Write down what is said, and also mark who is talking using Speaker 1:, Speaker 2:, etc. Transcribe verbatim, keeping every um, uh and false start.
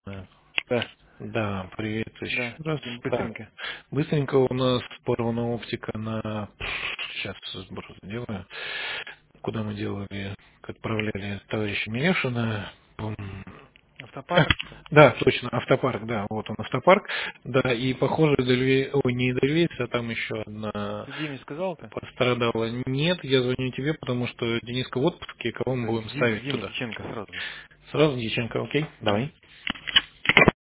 Speaker 1: Да,
Speaker 2: Да,
Speaker 1: да, привет еще
Speaker 2: да,
Speaker 1: раз.
Speaker 2: Дим,
Speaker 1: Так,
Speaker 2: быстренько.
Speaker 1: быстренько у нас порвана оптика на... Сейчас сброс сделаю. Куда мы делали, отправляли товарища Милешина. Пум. А,
Speaker 2: Автопарк.
Speaker 1: да, точно, автопарк, да, вот он автопарк. Да, и похоже, Эдельвей- ой, не Эдельвейс, а там еще одна
Speaker 2: Ты Диме сказал ты?
Speaker 1: пострадала. Нет, я звоню тебе, потому что Дениска в отпуске, кого мы
Speaker 2: Э,
Speaker 1: будем
Speaker 2: Дим,
Speaker 1: ставить
Speaker 2: Дима
Speaker 1: туда?
Speaker 2: Дьяченко сразу же.
Speaker 1: Сразу Дьяченко, окей?
Speaker 2: Да.
Speaker 1: Давай.